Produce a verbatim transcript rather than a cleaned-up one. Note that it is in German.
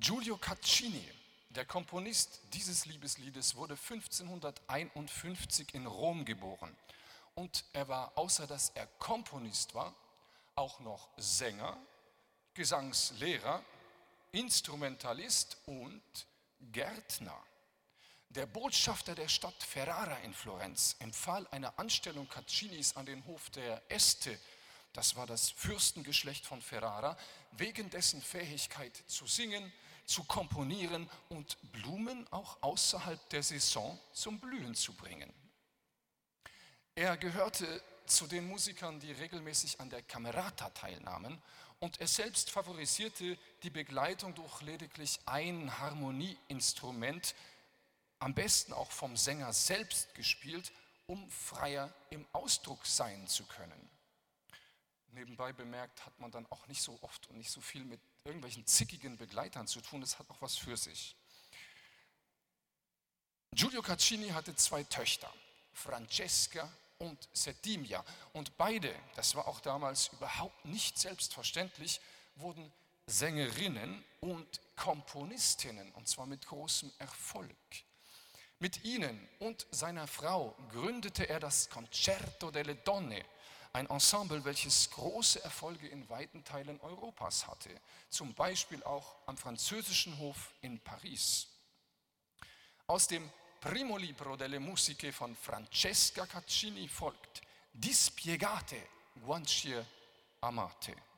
Giulio Caccini, der Komponist dieses Liebesliedes, wurde fünfzehnhunderteinundfünfzig in Rom geboren. Und er war, außer dass er Komponist war, auch noch Sänger, Gesangslehrer, Instrumentalist und Gärtner. Der Botschafter der Stadt Ferrara in Florenz empfahl eine Anstellung Caccinis an den Hof der Este, das war das Fürstengeschlecht von Ferrara, wegen dessen Fähigkeit zu singen, zu komponieren und Blumen auch außerhalb der Saison zum Blühen zu bringen. Er gehörte zu den Musikern, die regelmäßig an der Camerata teilnahmen, und er selbst favorisierte die Begleitung durch lediglich ein Harmonieinstrument, am besten auch vom Sänger selbst gespielt, um freier im Ausdruck sein zu können. Nebenbei bemerkt hat man dann auch nicht so oft und nicht so viel mit irgendwelchen zickigen Begleitern zu tun, das hat auch was für sich. Giulio Caccini hatte zwei Töchter, Francesca und Settimia, und beide, das war auch damals überhaupt nicht selbstverständlich, wurden Sängerinnen und Komponistinnen, und zwar mit großem Erfolg. Mit ihnen und seiner Frau gründete er das Concerto delle Donne, ein Ensemble, welches große Erfolge in weiten Teilen Europas hatte, zum Beispiel auch am französischen Hof in Paris. Aus dem Primo Libro delle Musiche von Francesca Caccini folgt Dispiegate, guancie amate.